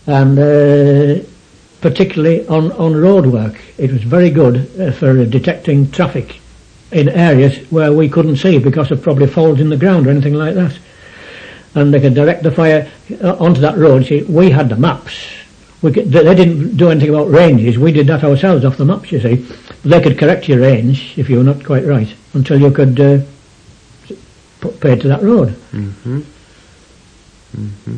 and particularly on road work. It was very good for detecting traffic in areas where we couldn't see because of probably folds in the ground or anything like that. And they could direct the fire onto that road. See, we had the maps. They didn't do anything about ranges. We did that ourselves off the maps, you see. They could correct your range if you were not quite right until you could put paid to that road. Mm-hmm. Mm-hmm.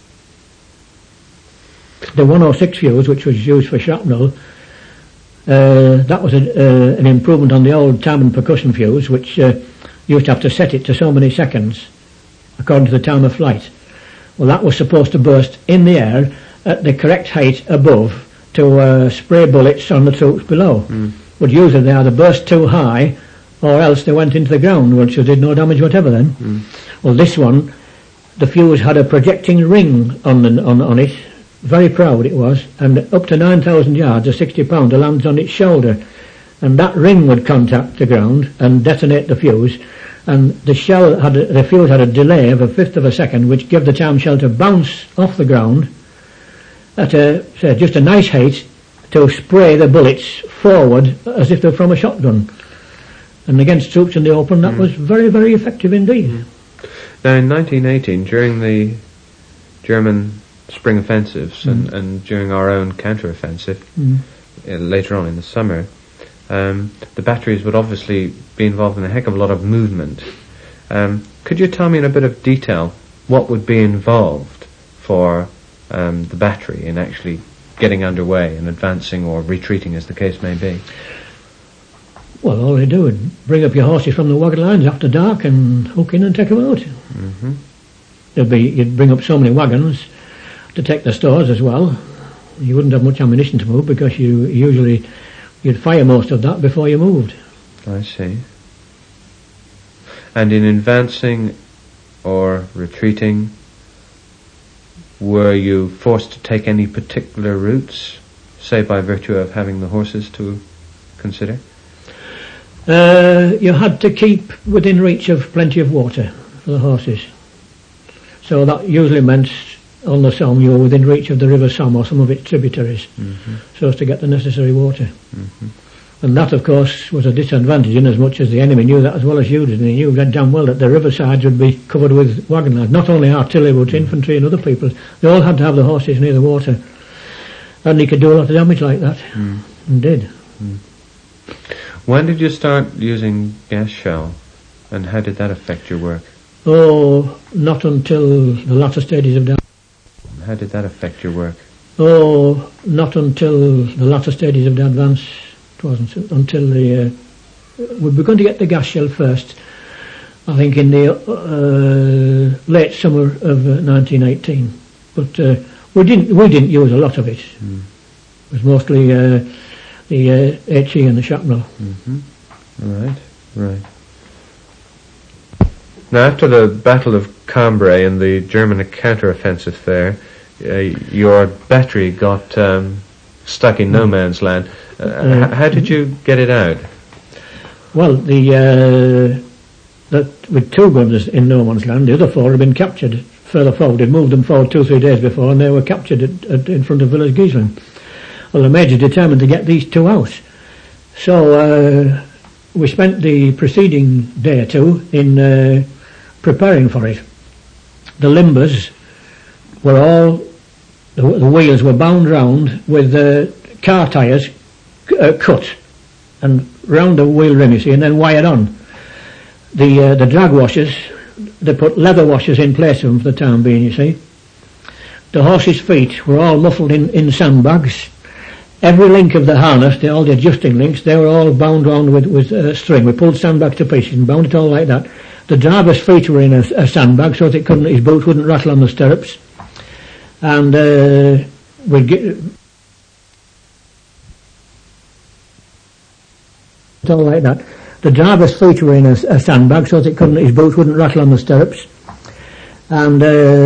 The 106 fuse, which was used for shrapnel, that was an improvement on the old time and percussion fuse, which used to have to set it to so many seconds according to the time of flight. Well, that was supposed to burst in the air at the correct height above to spray bullets on the troops below. But usually they either burst too high or else they went into the ground, which did no damage whatever then. Well, this one, the fuse had a projecting ring on it. Very proud it was, and up to 9,000 yards, a 60 pounder lands on its shoulder, and that ring would contact the ground and detonate the fuse, and the fuse had a delay of a fifth of a second, which gave the time shell to bounce off the ground at just a nice height to spray the bullets forward as if they were from a shotgun. And against troops in the open, that was very, very effective indeed. Now, in 1918, during the German spring offensives and during our own counter-offensive later on in the summer, the batteries would obviously be involved in a heck of a lot of movement. Could you tell me in a bit of detail what would be involved for the battery in actually getting underway and advancing or retreating, as the case may be? Well, all they do is bring up your horses from the wagon lines after dark and hook in and take them out. You'd bring up so many wagons to take the stores as well. You wouldn't have much ammunition to move because you'd fire most of that before you moved. I see. And in advancing or retreating, were you forced to take any particular routes, say by virtue of having the horses to consider? You had to keep within reach of plenty of water for the horses. So that usually meant on the Somme you were within reach of the River Somme or some of its tributaries, so as to get the necessary water. And that, of course, was a disadvantage in as much as the enemy knew that as well as you did, and he knew damn well that the riversides would be covered with wagon lines. Not only artillery, but infantry and other people. They all had to have the horses near the water. And he could do a lot of damage like that, and did. When did you start using gas shell, and how did that affect your work? Oh, not until the latter stages of How did that affect your work? Oh, not until the latter stages of the advance. It wasn't until we began to get the gas shell first, I think in the late summer of 1918. But we didn't use a lot of it. It was mostly the HE and the shrapnel. Right. Now, after the Battle of Cambrai and the German counter-offensive there, your battery got stuck in no man's land. How did you get it out? Well, with two guns in no man's land, the other four had been captured further forward. They'd moved them forward 2-3 days before, and they were captured in front of Villers Giesling. Well, the Major determined to get these two out. So we spent the preceding day or two in preparing for it. The limbers were all, the wheels were bound round with car tyres cut and round the wheel rim, you see, and then wired on. The drag washers, they put leather washers in place of them for the time being, you see. The horses' feet were all muffled in sandbags. Every link of the harness, all the adjusting links, they were all bound round with string. We pulled sandbags to pieces and bound it all like that. The driver's feet were in a sandbag so that his boots wouldn't rattle on the stirrups. And we'd get it all like that. The driver's feet were in a sandbag so that his boots wouldn't rattle on the stirrups. And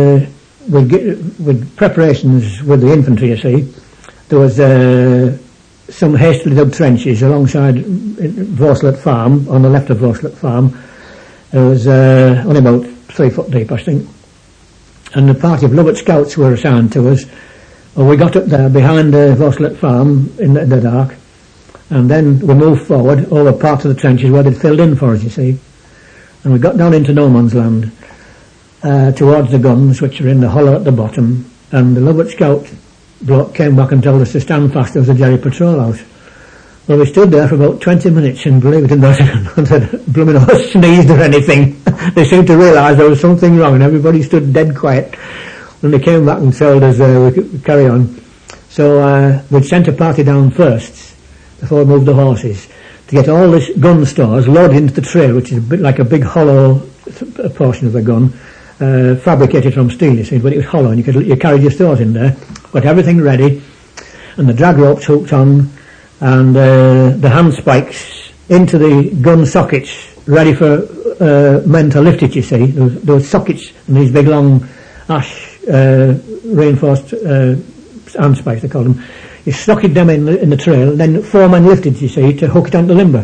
with preparations with the infantry, you see, there was some hastily dug trenches alongside Vorslet Farm, on the left of Vorslet Farm. It was only about 3 foot deep, I think. And the party of Lovat Scouts were assigned to us, Well, we got up there behind Voslet Farm in the dark, and then we moved forward over part of the trenches where they'd filled in for us, you see. And we got down into no man's land, towards the guns, which are in the hollow at the bottom, and the Lovat Scout bloke came back and told us to stand fast. There was a Jerry patrol out. Well, we stood there for about 20 minutes, and believe it or not, the blooming horse sneezed or anything. They seemed to realise there was something wrong, and everybody stood dead quiet. When they came back and told us we could carry on. So we'd sent a party down first, before we moved the horses, to get all this gun stores loaded into the trail, which is a bit like a big hollow portion of the gun, fabricated from steel, you see, but it was hollow, and you carried your stores in there. Got everything ready, and the drag ropes hooked on, and the hand spikes into the gun sockets, ready for men to lift it, you see. There was sockets and these big long ash reinforced hand spikes, they call them. You socket them in the trail, then 4 men lifted, you see, to hook it onto limber.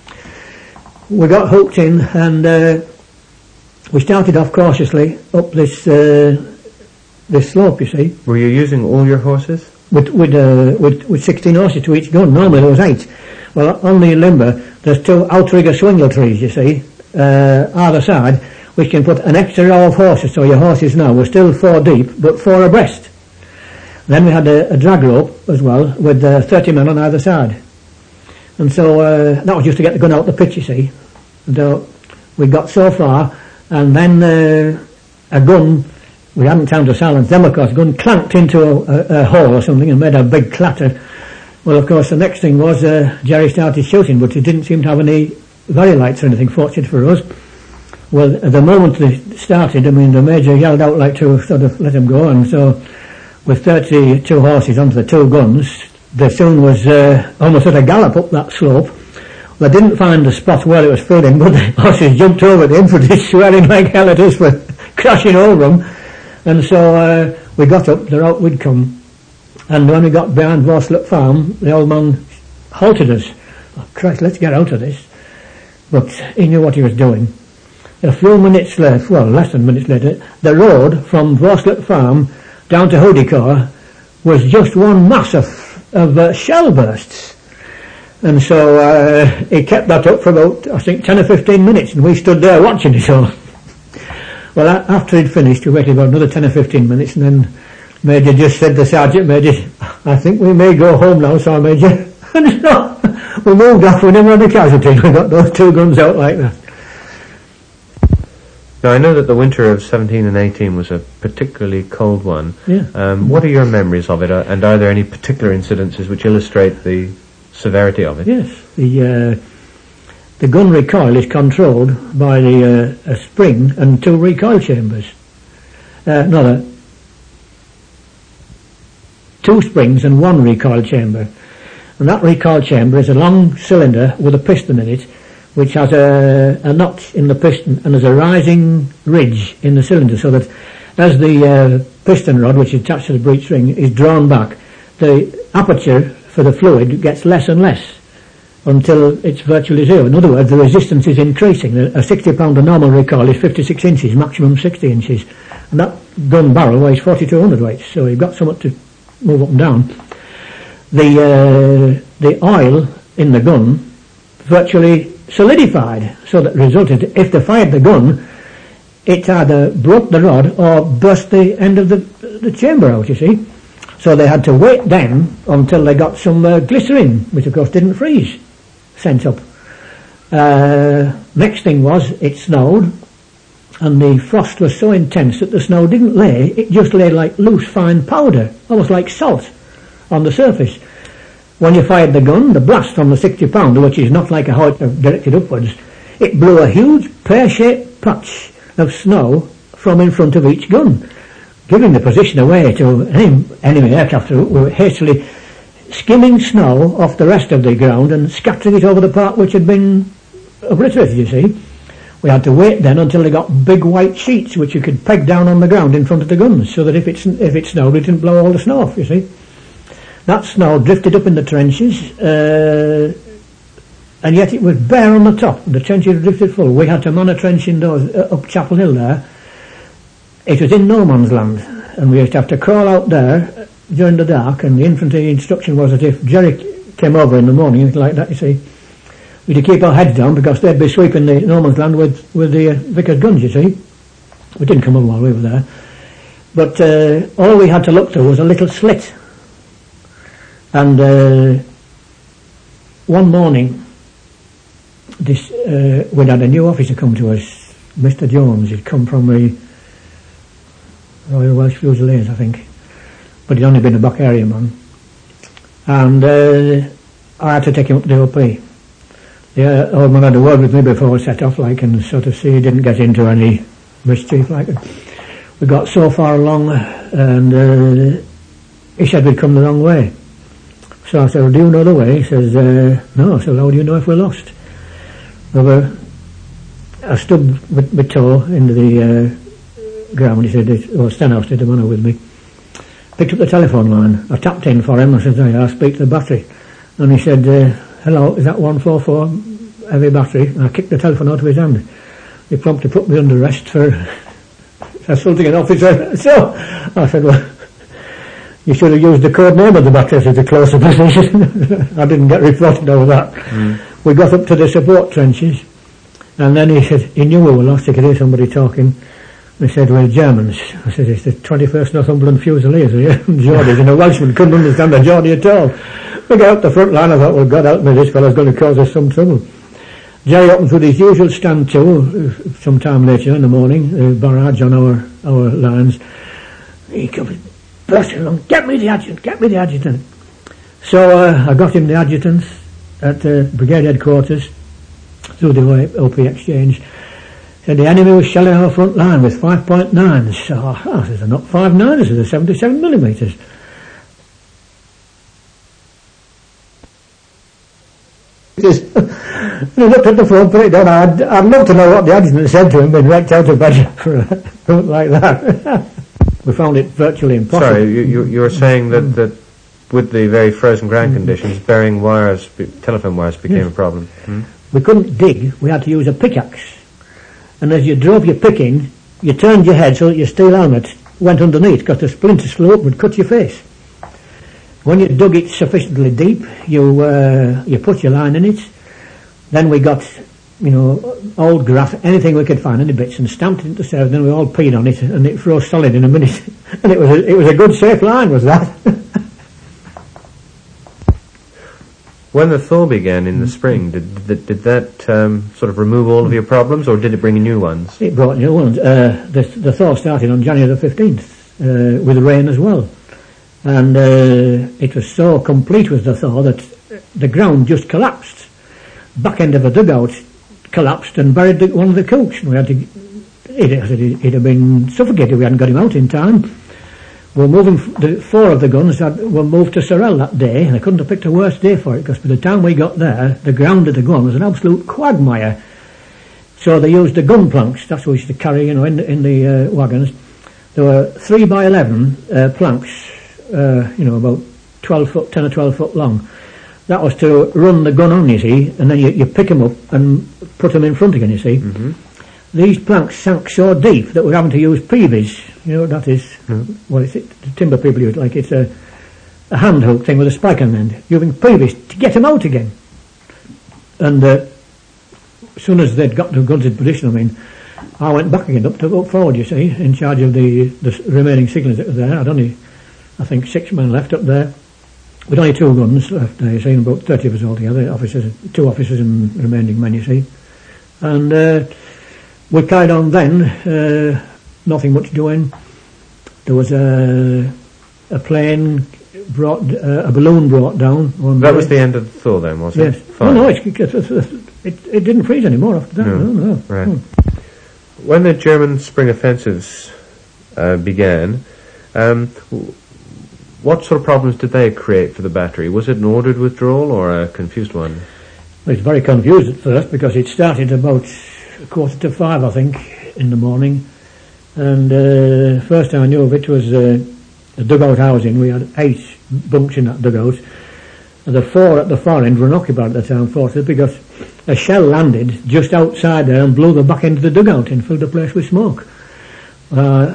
We got hooked in, and we started off cautiously up this slope, you see. Were you using all your horses? With 16 horses to each gun. Normally there was 8. Well, on the limber, there's 2 outrigger swingle trees, you see, either side, which can put an extra row of horses, so your horses now were still 4 deep, but 4 abreast. Then we had a drag rope as well, with 30 men on either side. And so that was just to get the gun out the pit, you see. And we got so far, and then a gun, we hadn't time to silence them, of course. A gun clanked into a hole or something and made a big clatter. Well, of course, the next thing was Jerry started shooting, but he didn't seem to have any very lights or anything, fortunate for us. Well, at the moment they started, I mean, the Major yelled out like to sort of let him go, and so with 32 horses onto the 2 guns, they soon was almost at a gallop up that slope. They didn't find the spot where it was filling, but the horses jumped over the infantry, swearing like hell at us for crashing over them. And so we got up, the out we'd come, and when we got behind Voslet Farm, the old man halted us. Oh, Christ, let's get out of this. But he knew what he was doing. A few minutes later, well, less than minutes later, the road from Voslet Farm down to Hoodicor was just one mass of shell bursts. And so he kept that up for about, I think, 10 or 15 minutes, and we stood there watching it all. Well, after he'd finished, we waited about another 10 or 15 minutes, and then Major just said to Sergeant Major, I think we may go home now, Sir Major. And so we moved off, we never had a casualty. We got those 2 guns out like that. Now, I know that the winter of 17 and 18 was a particularly cold one. Yeah. What are your memories of it, and are there any particular incidences which illustrate the severity of it? Yes. The gun recoil is controlled by a spring and 2 recoil chambers. 2 springs and 1 recoil chamber. And that recoil chamber is a long cylinder with a piston in it, which has a notch in the piston, and there's a rising ridge in the cylinder, so that as the piston rod, which is attached to the breech ring, is drawn back, the aperture for the fluid gets less and less until it's virtually zero. In other words, the resistance is increasing. A 60-pounder normal recoil is 56 inches, maximum 60 inches. And that gun barrel weighs 4,200 weights, so you've got somewhat to move up and down. The oil in the gun virtually solidified, so that resulted, if they fired the gun, it either broke the rod or burst the end of the chamber out, you see. So they had to wait then until they got some glycerine, which of course didn't freeze, sent up. Next thing was, it snowed, and the frost was so intense that the snow didn't lay, it just lay like loose fine powder, almost like salt, on the surface. When you fired the gun, the blast from the 60-pounder, which is not like a horse directed upwards, it blew a huge pear-shaped patch of snow from in front of each gun, giving the position away to enemy aircraft who were hastily skimming snow off the rest of the ground and scattering it over the part which had been obliterated, you see. We had to wait then until they got big white sheets which you could peg down on the ground in front of the guns, so that if it snowed, it didn't blow all the snow off, you see. That snow drifted up in the trenches, and yet it was bare on the top. The trenches drifted full. We had to man a trench indoors up Chapel Hill there. It was in no man's land, and we used to have to crawl out there during the dark, and the infantry instruction was that if Jerry came over in the morning, like that, you see, we'd to keep our heads down because they'd be sweeping the no man's land with the Vickers guns, you see. We didn't come over while we were there. But all we had to look through was a little slit. And one morning, we'd had a new officer come to us, Mr. Jones. He'd come from the Royal Welsh Fusiliers, I think. But he'd only been a back area man. And I had to take him up to the OP. The old man had a word with me before we set off, like, and sort of see he didn't get into any mischief, like. We got so far along, and he said we'd come the wrong way. So I said, well, do you know the way? He says, no. I said, how do you know if we're lost? I stood with my toe into the ground. He said, Stenhouse did the manner with me. Picked up the telephone line. I tapped in for him. I said, I'll speak to the battery. And he said, hello, is that 144 heavy battery? And I kicked the telephone out of his hand. He promptly put me under arrest for assaulting an officer. So I said, well, you should have used the code name of the battery as a closer position. I didn't get reported over that. We got up to the support trenches, and then he said he knew we were lost. He could hear somebody talking. He said, we're Germans. I said, it's the 21st Northumberland Fusiliers here, Geordies, and a Welshman couldn't understand a Geordie at all. We got up the front line. I thought, well, God help me, this fellow's going to cause us some trouble. Jerry opens with his usual stand to sometime later in the morning, barrage on our lines. He comes bursting along, get me the adjutant. So I got him the adjutant at brigade headquarters through the OP exchange. Said the enemy was shelling our front line with 5.9s. So I said, they're not 5.9s, they're 77 millimetres. He looked at the phone, put it down. I'd love to know what the adjutant said to him, being wrecked out of bed for a thought like that. We found it virtually impossible. Sorry, you were saying that with the very frozen ground conditions, burying wires, telephone wires became a problem. We couldn't dig, we had to use a pickaxe. And as you drove your pick in, you turned your head so that your steel helmet went underneath, because the splinter slope would cut your face. When you dug it sufficiently deep, you put your line in it. Then we got, old grass, anything we could find, any bits, and stamped it into service. Then we all peed on it, and it froze solid in a minute. And it was a good, safe line, was that? When the thaw began in the spring, did that sort of remove all of your problems, or did it bring new ones? It brought new ones. The thaw started on January the 15th, with rain as well. And it was so complete with the thaw that the ground just collapsed. Back end of a dugout collapsed and buried one of the cooks. We had to. He'd have been suffocated. We hadn't got him out in time. We're moving. 4 of the guns were moved to Sorel that day, and I couldn't have picked a worse day for it, because by the time we got there, the ground of the gun was an absolute quagmire. So they used the gun planks. That's what we used to carry, in the wagons. There were 3 by 11 planks. About 10 or 12 foot long. That was to run the gun on, you see, and then you pick them up and put them in front again, you see. These planks sank so deep that we're having to use peavies. You know what that is? Well, the timber people use it, like it's a hand hook thing with a spike on the end. Using peavies to get them out again. And as soon as they'd got the guns in position, I went back again, up forward, you see, in charge of the remaining signals that were there. I'd only, I think, 6 men left up there. With only 2 guns left there, you see, and about 30 of us altogether, 2 officers and remaining men, you see. And we carried on then, nothing much doing. There was a plane a balloon brought down. That was the end of the thaw then, was it? Yes. Fine. No, it didn't freeze anymore after that. No. Right. When the German spring offensives began, what sort of problems did they create for the battery? Was it an ordered withdrawal or a confused one? Well, it was very confused at first, because it started about 4:45, I think, in the morning. And first time I knew of it was a dugout housing. We had 8 bunks in that dugout. And the 4 at the far end were unoccupied at the time, fortunately, because a shell landed just outside there and blew the back end of the dugout and filled the place with smoke. I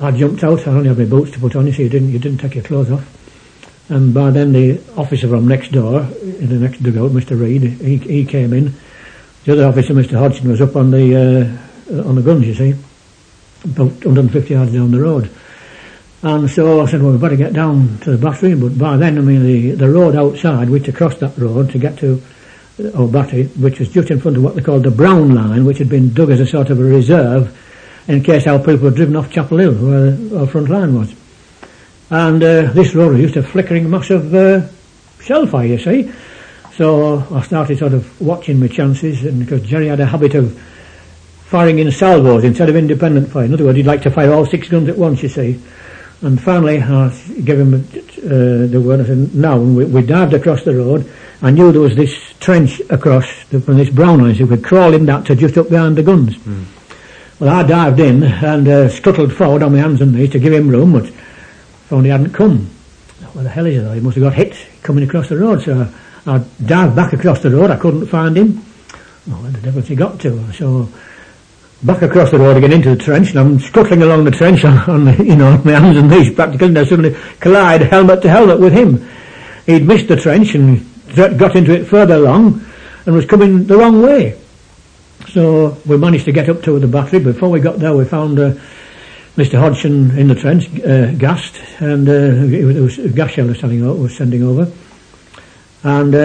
I jumped out. I only had my boots to put on. You see, you didn't take your clothes off. And by then the officer from next door, in the next dugout, Mr. Reed, he came in. The other officer, Mr. Hodgson, was up on the guns, you see, about 150 yards down the road. And so I said, well, we better get down to the battery. But by then, I mean, the road outside, we had to cross that road to get to our battery, which was just in front of what they called the Brown Line, which had been dug as a sort of a reserve in case our people were driven off Chapel Hill, where our front line was. And this road was just a flickering mass of shell fire, you see. So I started sort of watching my chances, and because Jerry had a habit of firing in salvos instead of independent fire. In other words, he'd like to fire all 6 guns at once, you see. And finally, I gave him the word. I said, now, we dived across the road. I knew there was this trench across from this Brown Line, so we could crawl in that to just up behind the guns. Mm. Well, I dived in and scuttled forward on my hands and knees to give him room, but found he hadn't come. What the hell is it? He must have got hit coming across the road. So I dived back across the road. I couldn't find him. Oh, where the devil has he got to? So back across the road again into the trench, and I'm scuttling along the trench on my hands and knees practically, and I suddenly collide helmet to helmet with him. He'd missed the trench and got into it further along and was coming the wrong way. So we managed to get up to the battery. Before we got there, we found Mr. Hodgson in the trench, gassed, and it was a gas shell was sending over. And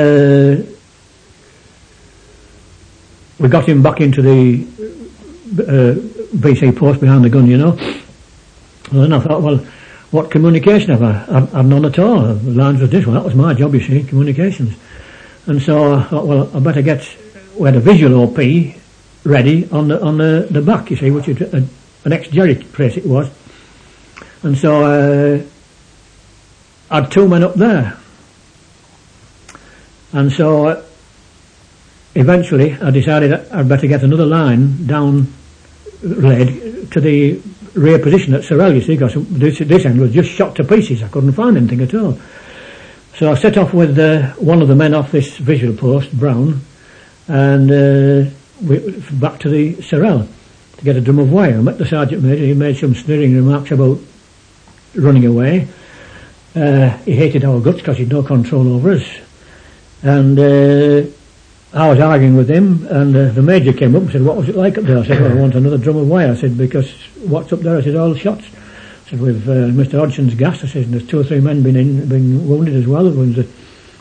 we got him back into the BC post behind the gun, you know. And then I thought, well, what communication have I? I've none at all. The lines was this one. That was my job, you see, communications. And so I thought, well, I better we had a visual OP ready on the back, you see, which is an ex-Jerry place it was. And so I had 2 men up there. And so eventually I decided I'd better get another line down laid to the rear position at Sorel, you see, because this end was just shot to pieces. I couldn't find anything at all. So I set off with one of the men off this visual post, Brown, and back to the Sorel to get a drum of wire. I met the sergeant major. He made some sneering remarks about running away. He hated our guts because he'd no control over us. And I was arguing with him, and the major came up and said, what was it like up there? I said, well, I want another drum of wire. I said, because what's up there? I said, all shots. I said, with Mr. Hodgson's gas. I said, and there's 2 or 3 men been wounded as well. There was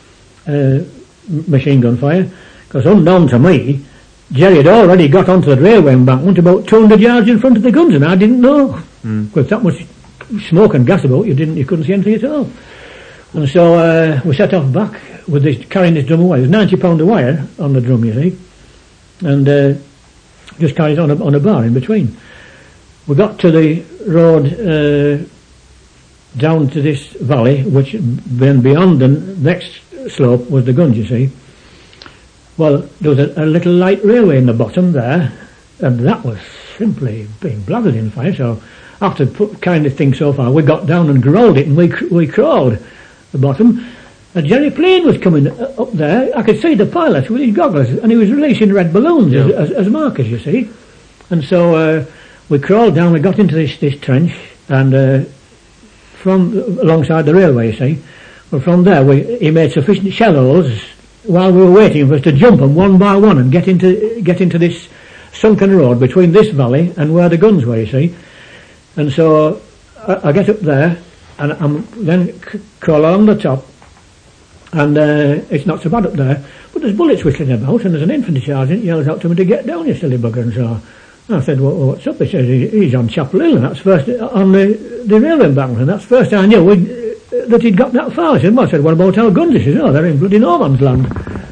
a machine gun fire. Because unknown to me, Jerry had already got onto the railway embankment about 200 yards in front of the guns, and I didn't know. Because that much smoke and gas about, you couldn't see anything at all. And so we set off back with carrying this drum of wire. There's 90 pound of wire on the drum, you see, and just carried on a bar in between. We got to the road down to this valley, which then beyond the next slope was the guns, you see. Well, there was a little light railway in the bottom there, and that was simply being blathered in fire. So after carrying the thing so far, we got down and growled it, and we crawled the bottom. A Jerry plane was coming up there. I could see the pilot with his goggles, and he was releasing red balloons as markers, you see. And so we crawled down. We got into this trench, and from alongside the railway, you see. Well, from there, he made sufficient shell holes while we were waiting for us to jump them one by one and get into this sunken road between this valley and where the guns were, you see. And so I get up there, and I'm then crawl along the top. And it's not so bad up there, but there's bullets whistling about, and there's an infantry sergeant yells out to me to get down, you silly bugger. And so I said, well, what's up? He says, he's on Chapel Hill, and that's first on the railway embankment, and that's first I knew that he'd got that far. I said, what about our guns? He says, oh, they're in bloody no man's land.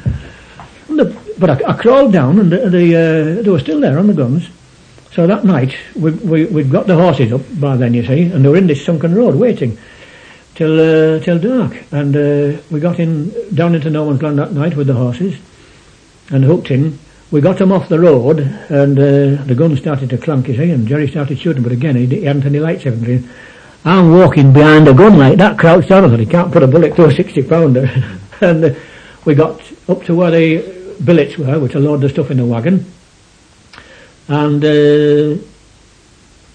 But I crawled down, and they were still there on the guns. So that night, we'd got the horses up by then, you see, and they were in this sunken road waiting till dark, and we got down into no man's land that night with the horses and hooked in. We got them off the road, and the gun started to clank, you see, and Jerry started shooting, but again he hadn't any lights everything. I'm walking behind a gun like that, crouched down. I thought, he can't put a bullet through a 60-pounder. And we got up to where the billets were, which to load the stuff in the wagon, and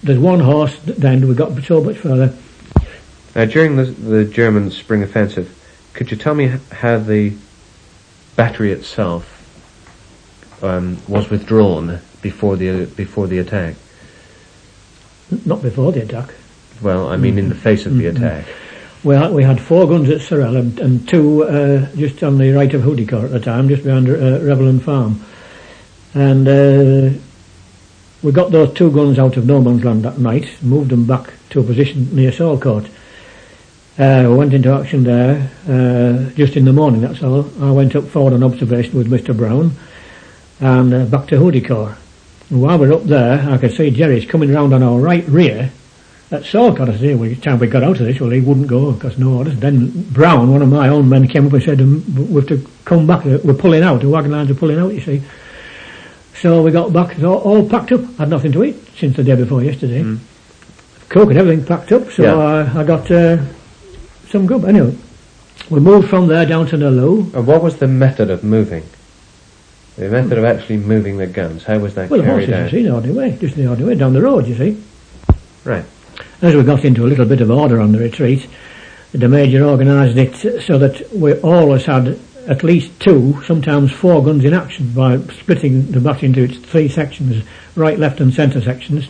there's one horse, then we got so much further. During the German spring offensive, could you tell me how the battery itself was withdrawn before the attack? Not before the attack. Well, I mean in the face of the attack. Well, we had 4 guns at Sorel and 2 just on the right of Houdicourt at the time, just behind Revelin Farm. And we got those 2 guns out of no man's land that night, moved them back to a position near Salcourt. We went into action there just in the morning, that's all. I went up forward on observation with Mr. Brown and back to Houdicourt. And while we were up there, I could see Jerry's coming round on our right rear at Salcourt. I said, by the time we got out of this, well, he wouldn't go because no orders. Then Brown, one of my own men, came up and said, we have to come back, we're pulling out, the wagon lines are pulling out, you see. So we got back, all packed up, had nothing to eat since the day before yesterday. Coke and everything packed up, so I got some good. Anyway, we moved from there down to Naloo. And what was the method of moving? The method of actually moving the guns, how was that carried out? Well, the horses, you see, the ordinary way, just the ordinary way, down the road, you see. Right. As we got into a little bit of order on the retreat, the Major organised it so that we always had at least 2, sometimes 4 guns in action by splitting the battery into its 3 sections, right, left and centre sections.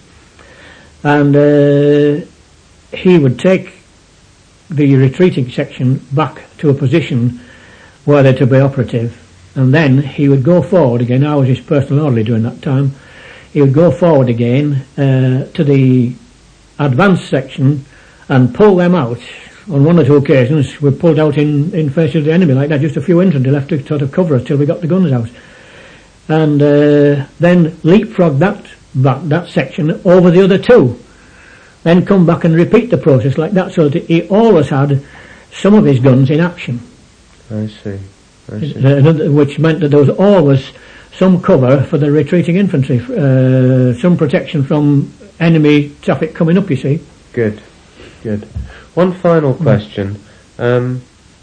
And he would take the retreating section back to a position where they're to be operative, and then he would go forward again. I was his personal orderly during that time. He would go forward again to the advanced section and pull them out. On 1 or 2 occasions we pulled out in face of the enemy like that, just a few infantry left to sort of cover us till we got the guns out, and then leapfrog that section over the other 2, then come back and repeat the process like that, so that he always had some of his guns in action. I see. Which meant that there was always some cover for the retreating infantry, some protection from enemy traffic coming up, you see. Good. One final question. The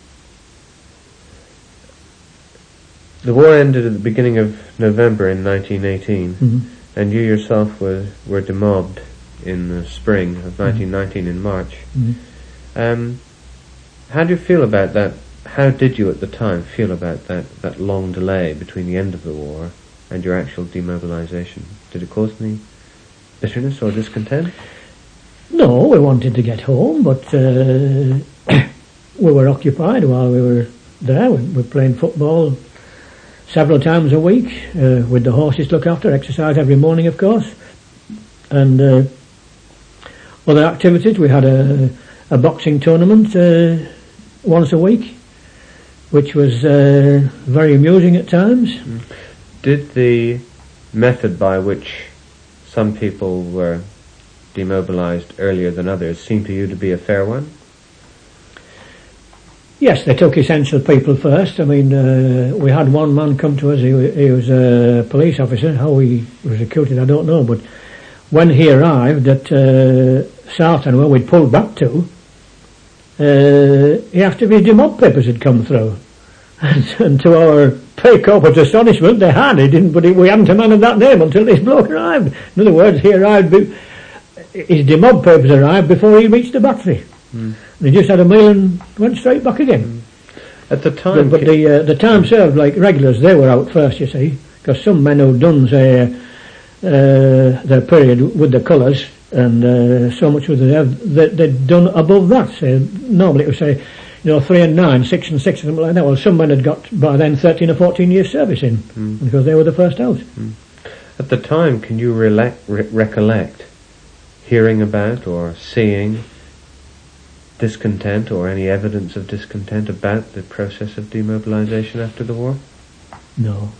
war ended at the beginning of November in 1918, and you yourself were demobbed in the spring of 1919 in March. How do you feel about that? How did you at the time feel about that long delay between the end of the war and your actual demobilisation? Did it cause any bitterness or discontent? No, we wanted to get home, but we were occupied while we were there. We were playing football several times a week with the horses to look after, exercise every morning, of course, and other activities. We had a boxing tournament once a week, which was very amusing at times. Did the method by which some people were demobilised earlier than others seem to you to be a fair one? Yes, they took essential people first. I mean, we had one man come to us, he was a police officer. How he was recruited I don't know, but when he arrived at Sarton, where we'd pulled back to, he asked if his demob papers had come through. And to our pay corporate astonishment, they had. He didn't, but we hadn't a man of that name until this bloke arrived. In other words, he arrived, his demob papers arrived before he reached the battery. And he just had a meal and went straight back again. At the time... But the time served, like regulars, they were out first, you see, because some men who'd done, say, their period with the colours, and so much with they'd done above that. Say, normally it would say, 3 and 9, 6 and 6, something like that. Well, some men had got by then 13 or 14 years service in, because they were the first out. At the time, can you recollect hearing about or seeing discontent or any evidence of discontent about the process of demobilisation after the war? No.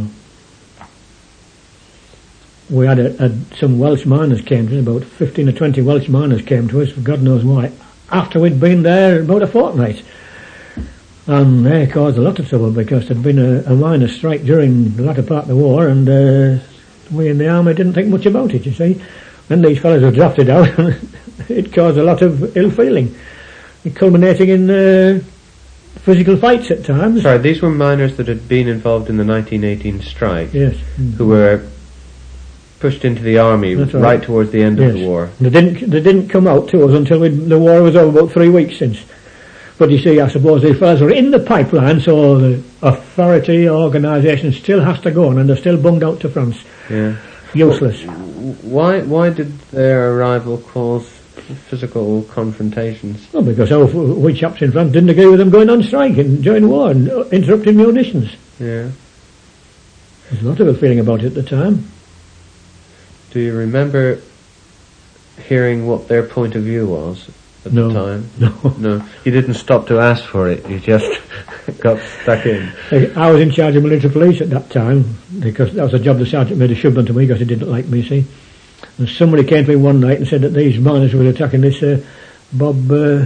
We had some Welsh miners came to us, about 15 or 20 Welsh miners came to us, for God knows why, after we'd been there about a fortnight. And they caused a lot of trouble because there'd been a miners' strike during the latter part of the war, and we in the army didn't think much about it, you see. When these fellows were drafted out, it caused a lot of ill feeling, culminating in physical fights at times. Sorry, these were miners that had been involved in the 1918 strike? Yes. Who were pushed into the army right towards the end of the war. They didn't come out to us until the war was over, about 3 weeks since. But you see, I suppose these fellas were in the pipeline, so the authority organisation still has to go on, and they're still bunged out to France. Yeah. Useless. Why did their arrival cause physical confrontations? Well, because we chaps in France didn't agree with them going on strike and during the war and interrupting munitions. Yeah. There's a lot of a feeling about it at the time. Do you remember hearing what their point of view was at the time? No. You didn't stop to ask for it. You just got stuck in. I was in charge of military police at that time, because that was a job the sergeant made a shove to me because he didn't like me, see. And somebody came to me one night and said that these miners were attacking this Bob,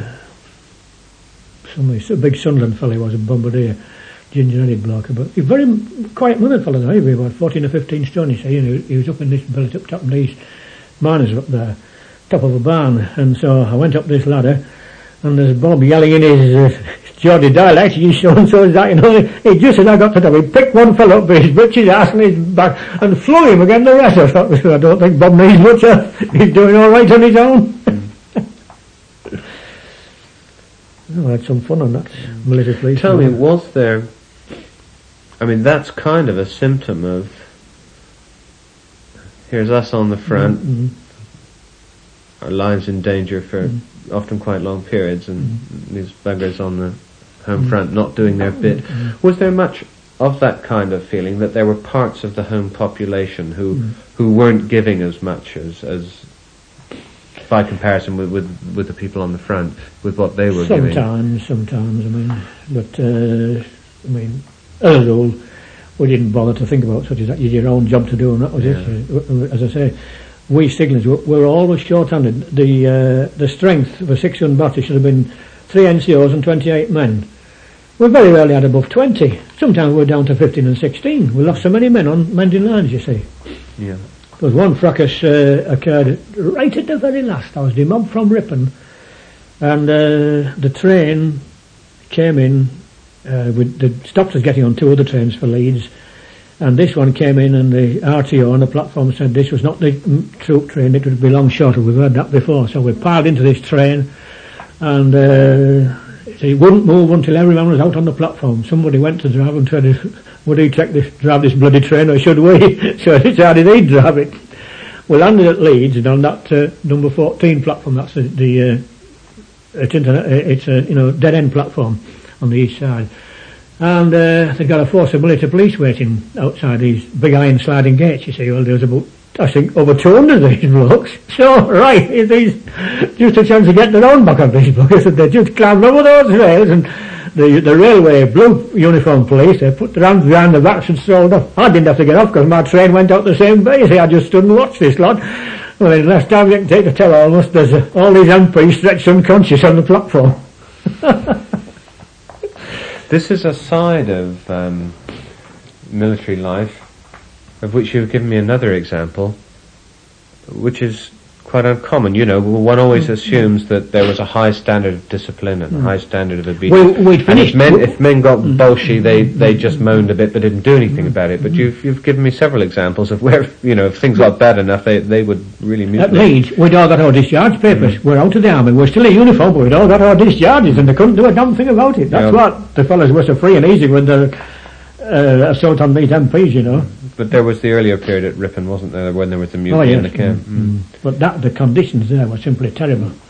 a big Sunderland fellow he was, a bombardier, ginger-headed bloke, but he's a very quiet-mannered fellow now. He was about 14 or 15 stone, you see, and he was up in this billet up top, and these miners were up there, top of a barn. And so I went up this ladder, and there's Bob yelling in his Geordie dialect, "You so-and-so is that," you know. He just as I got to the top, he picked one fellow up by his britches, ass and his back, and flung him against the rest. I thought, I don't think Bob needs much. He's doing all right on his own. Oh, I had some fun on that military police. Tell me, was there... I mean, that's kind of a symptom of... Here's us on the front, our lives in danger for often quite long periods, and these buggers on the home front not doing their bit. Was there much of that kind of feeling, that there were parts of the home population who weren't giving as much as by comparison with the people on the front, with what they were giving? Sometimes, as a rule, we didn't bother to think about such as that. You had your own job to do, and that was it. As I say, we signallers were always short-handed. The strength of a 6-gun battery should have been 3 NCOs and 28 men. We very rarely had above 20. Sometimes we were down to 15 and 16. We lost so many men on mending lines, you see. Yeah. There was one fracas occurred right at the very last. I was demobbed from Ripon, and the train came in. They stopped us getting on 2 other trains for Leeds, and this one came in, and the RTO on the platform said this was not the troop train, it would belong shorter. We've heard that before. So we piled into this train, and it wouldn't move until everyone was out on the platform. Somebody went to drive and said, would he drive this bloody train, or should we? So I decided he'd drive it. We landed at Leeds, and on that number 14 platform, that's it's a dead end platform on the east side, and they got a force of military police waiting outside these big iron sliding gates. You see, well, there was about, I think, over 200 of these blokes. So, right, these just a chance to get their own back on these blokes. They just climbed over those rails, and the railway blue uniform police, they put their hands behind their backs and strolled off. I didn't have to get off because my train went out the same way. You see, I just stood and watched this lot. Well, in less time you can take to tell almost, there's all these MPs stretched unconscious on the platform. This is a side of military life of which you've given me another example, which is quite uncommon. You know, one always assumes that there was a high standard of discipline and a high standard of obedience. And if men got bolshy, they just moaned a bit but didn't do anything about it. But you've given me several examples of where, if things got bad enough, they would really mutilate. At Leeds, we'd all got our discharge papers. We're out of the army. We're still in uniform, but we'd all got our discharges, and they couldn't do a damn thing about it. That's what the fellas were so free and easy with the assault on these MPs, But there was the earlier period at Ripon, wasn't there, when there was the mutiny in the camp? But the conditions there were simply terrible.